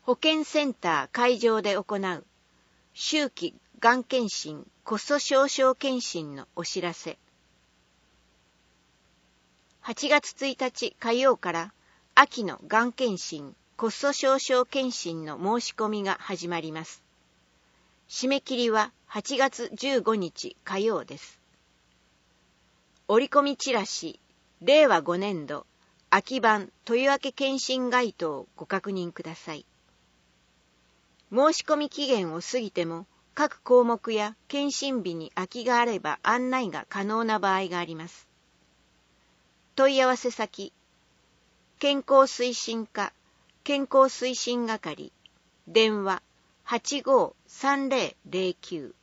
保健センター会場で行う秋季がん検診骨粗しょう症検診のお知らせ。8月1日火曜から秋のがん検診骨粗しょう症検診の申し込みが始まります。締め切りは8月15日火曜です。折り込みチラシ令和5年度秋版とりわけ検診該当をご確認ください。申し込み期限を過ぎても各項目や検診日に空きがあれば案内が可能な場合があります。問い合わせ先、健康推進課健康推進係、電話 85-3009